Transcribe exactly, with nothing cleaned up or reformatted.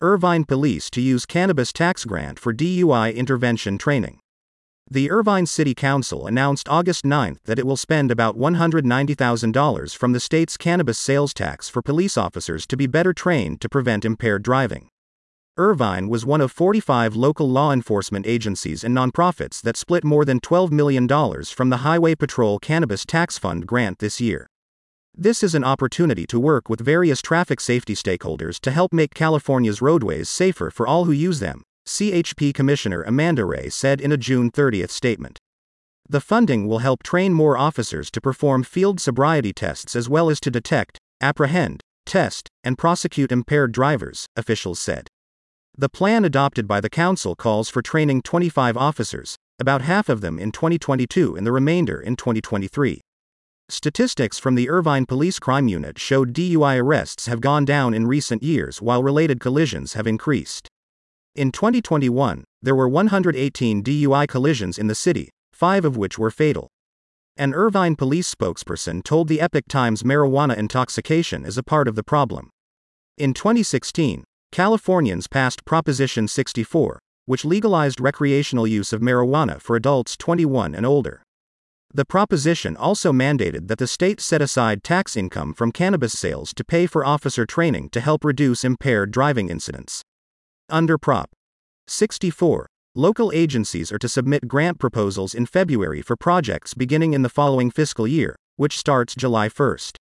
Irvine Police to use cannabis tax grant for D U I intervention training. The Irvine City Council announced August ninth that it will spend about one hundred ninety thousand dollars from the state's cannabis sales tax for police officers to be better trained to prevent impaired driving. Irvine was one of forty-five local law enforcement agencies and nonprofits that split more than twelve million dollars from the Highway Patrol Cannabis Tax Fund grant this year. This is an opportunity to work with various traffic safety stakeholders to help make California's roadways safer for all who use them, C H P Commissioner Amanda Ray said in a June thirtieth statement. The funding will help train more officers to perform field sobriety tests as well as to detect, apprehend, test, and prosecute impaired drivers, officials said. The plan adopted by the council calls for training twenty-five officers, about half of them in twenty twenty-two and the remainder in twenty twenty-three. Statistics from the Irvine Police Crime Unit showed D U I arrests have gone down in recent years while related collisions have increased. In twenty twenty-one, there were one hundred eighteen D U I collisions in the city, five of which were fatal. An Irvine police spokesperson told the Epoch Times marijuana intoxication is a part of the problem. In twenty sixteen, Californians passed Proposition sixty-four, which legalized recreational use of marijuana for adults twenty-one and older. The proposition also mandated that the state set aside tax income from cannabis sales to pay for officer training to help reduce impaired driving incidents. Under Prop sixty-four, local agencies are to submit grant proposals in February for projects beginning in the following fiscal year, which starts July first.